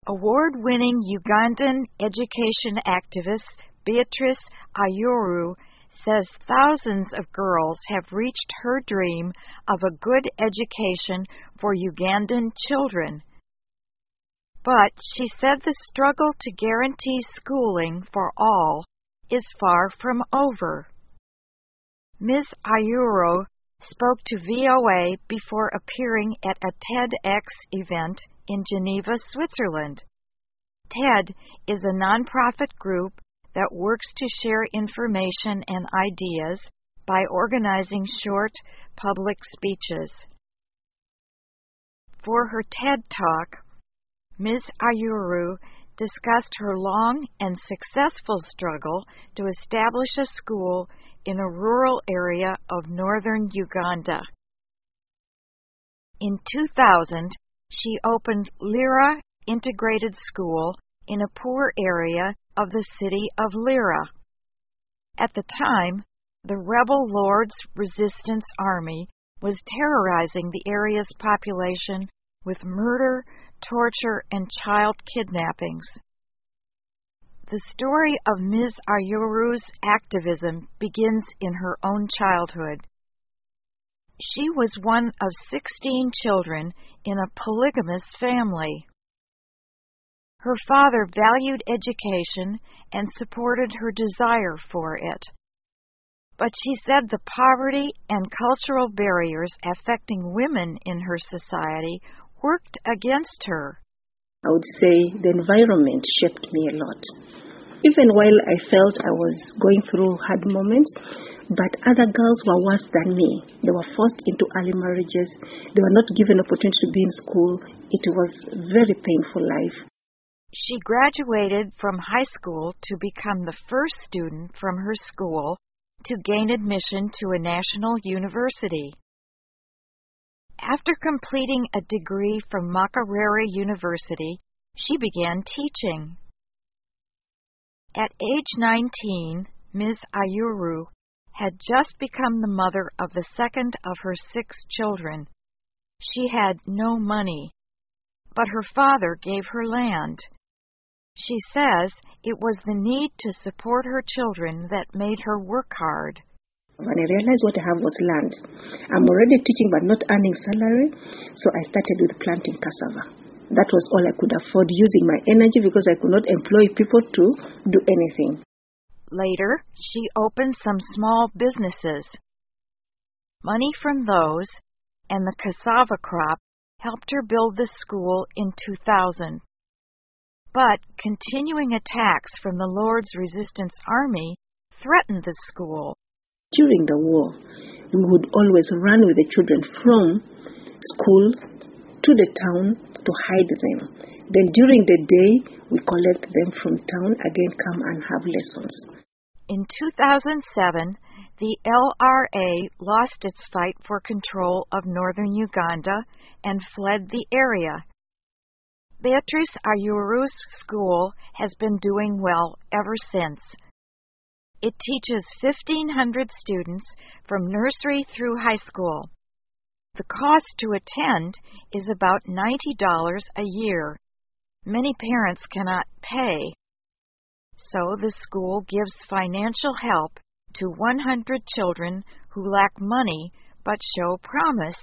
Award-winning Ugandan education activist Beatrice Ayuru says thousands of girls have reached her dream of a good education for Ugandan children. But she said the struggle to guarantee schooling for all is far from over. Ms. Ayuru spoke to VOA before appearing at a TEDx event in Geneva, Switzerland. TED is a nonprofit group that works to share information and ideas by organizing short public speeches. For her TED Talk, Ms. Ayuru discussed her long and successful struggle to establish a school in a rural area of northern Uganda. In 2000, she opened Lira Integrated School in a poor area of the city of Lira. At the time, the rebel Lord's Resistance Army was terrorizing the area's population with murder, torture, and child kidnappings. The story of Ms. Ayuru's activism begins in her own childhood. She was one of 16 children in a polygamous family. Her father valued education and supported her desire for it. But she said the poverty and cultural barriers affecting women in her society worked against her. I would say the environment shaped me a lot. Even while I felt I was going through hard moments, but other girls were worse than me. They were forced into early marriages. They were not given opportunity to be in school. It was a very painful life. She graduated from high school to become the first student from her school to gain admission to a national university. After completing a degree from Makerere University, she began teaching. At age 19, Ms. Ayuru had just become the mother of the second of her 6 children. She had no money, but her father gave her land. She says it was the need to support her children that made her work hard. When I realized what I have was land, I'm already teaching but not earning salary, so I started with planting cassava. That was all I could afford, using my energy because I could not employ people to do anything. Later, she opened some small businesses. Money from those and the cassava crop helped her build the school in 2000. But continuing attacks from the Lord's Resistance Army threatened the school. During the war, we would always run with the children from school to the town to hide them. Then during the day, we collect them from town, again come and have lessons. In 2007, the LRA lost its fight for control of northern Uganda and fled the area. Beatrice Ayuru's school has been doing well ever since. It teaches 1,500 students from nursery through high school. The cost to attend is about $90 a year. Many parents cannot pay, so the school gives financial help to 100 children who lack money but show promise.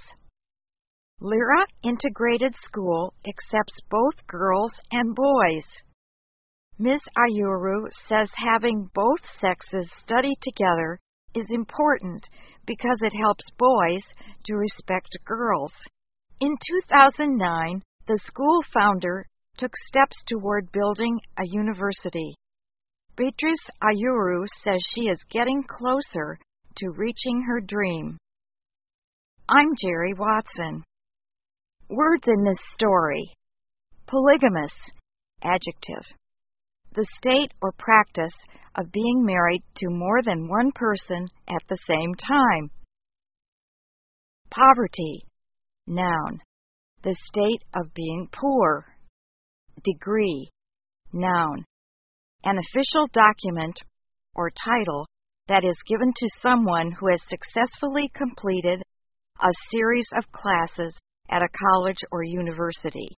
Lira Integrated School accepts both girls and boys. Ms. Ayuru says having both sexes study together is important because it helps boys to respect girls. In 2009, the school founder took steps toward building a university. Beatrice Ayuru says she is getting closer to reaching her dream. I'm Jerry Watson. Words in this story: polygamous, adjective. The state or practice of being married to more than one person at the same time. Poverty, noun. The state of being poor. Degree, noun. An official document or title that is given to someone who has successfully completed a series of classes at a college or university.